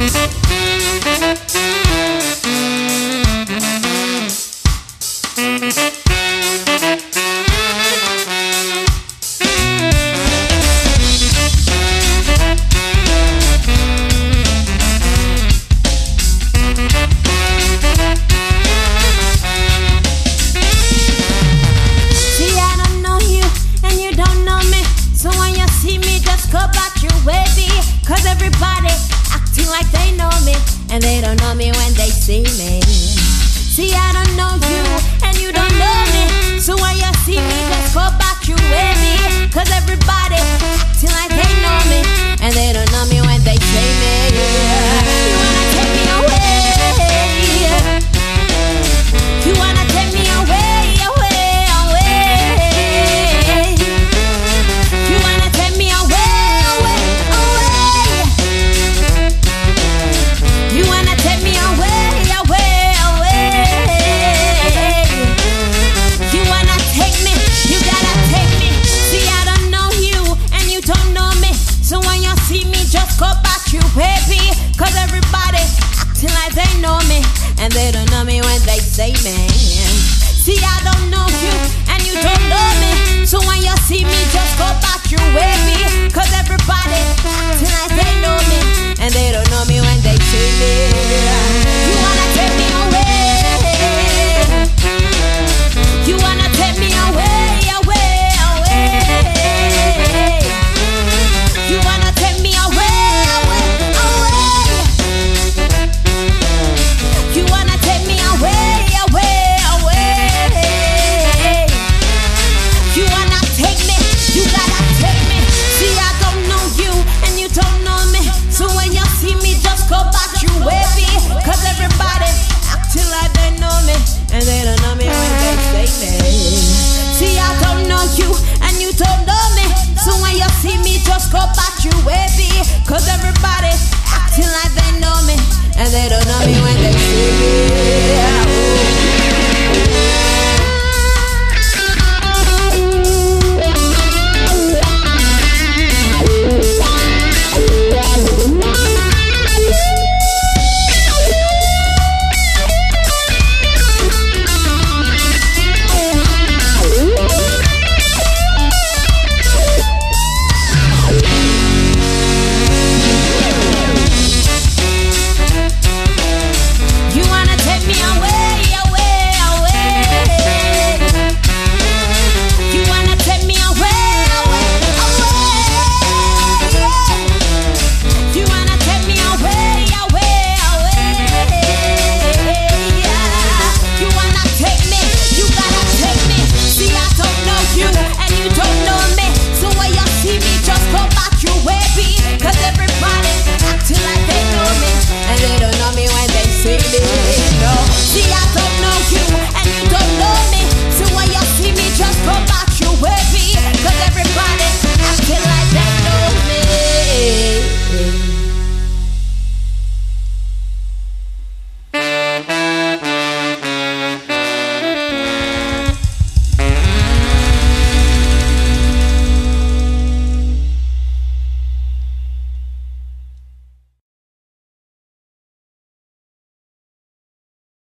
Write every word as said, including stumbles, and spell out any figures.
And they don't know me when they see me. See, I don't know you, and you don't know me. So when you see me, just go back your way, me. Cause everybody acting like they know me, and they don't know me when they see me. You wanna take me away. You wanna take me away, away, away. You wanna take me away, away, away. You wanna take me away, away, away. You wanna take me, you gotta take me. See, I don't know you, and you don't know me. So when you see me, just go back you, baby. Cause everybody acting like they know me, and they don't know me when they say me. See, I don't know you, and you don't know me. So when you see me, just go back your way, me. Cause everybody acting like they know me, and they don't know me when they see me. You wanna take me away. You wanna take me away, away, away. You wanna take me away, away, away. You wanna take me away, away, away. You wanna take me, you gotta take me. See, I don't know you, and you don't know me. So when you see me, just go back your way, be. Cause everybody acting like they know me, and they don't know me when they say me. See, I don't know you, and you don't know me. So when you see me, just go back your way, be. Cause everybody acting like they know me, and they don't know me when they see me.